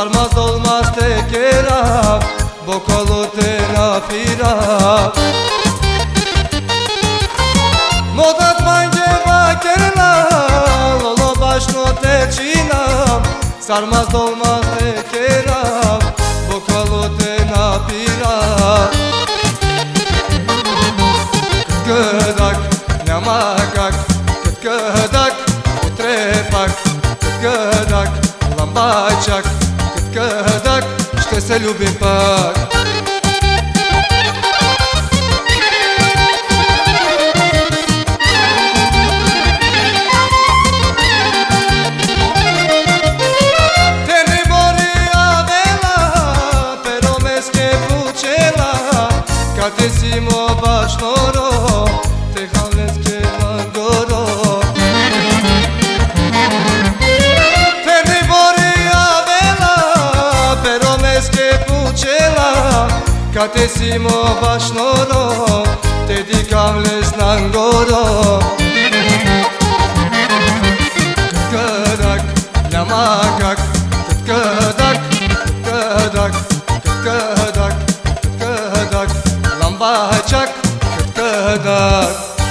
sarmaz dolmaz tekera, bokolu terapira. Modat mange vakerla, lolo başno tečina, sarmaz dolmaz tekera, bokolu terapira. Gădac, neamagac, gădac, trepac, gădac, lambaciac, gădac,ște să ljubim pak. Kad te simo baš noro, te halneske langoro. Te ne bori avela, pero meske pučela. Kad te simo baš noro, te dikam les nangoro. Gădac, neamagac, gădac, gădac, gădac, gădac, lambaciac, gădac.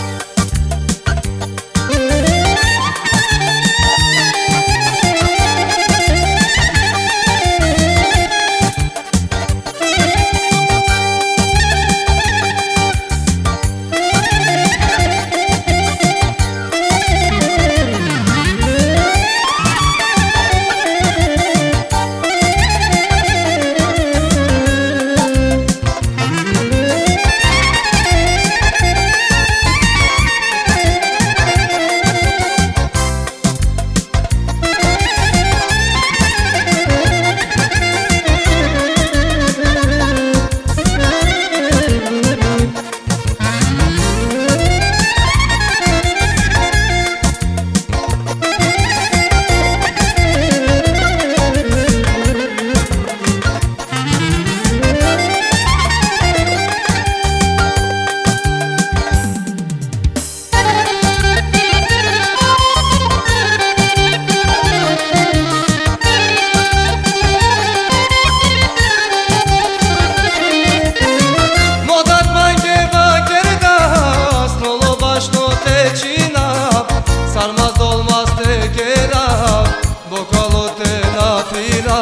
Sarmaz dolmaz tekera, bokolu terapira.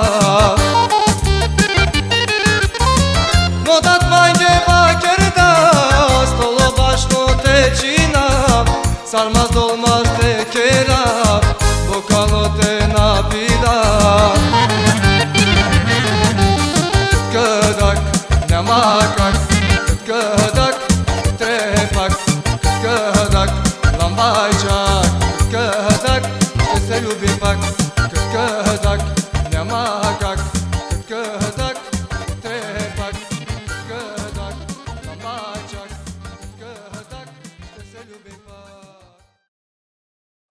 Modat mange vakerda, stolo başno tečina. Sarmaz dolmaz tekera, bokolu terapira. Gădac, neamagac, gădac, trepac, gădac, lambaciac, gădac, ce să ljubim pak, gădac, neamagac, gădac.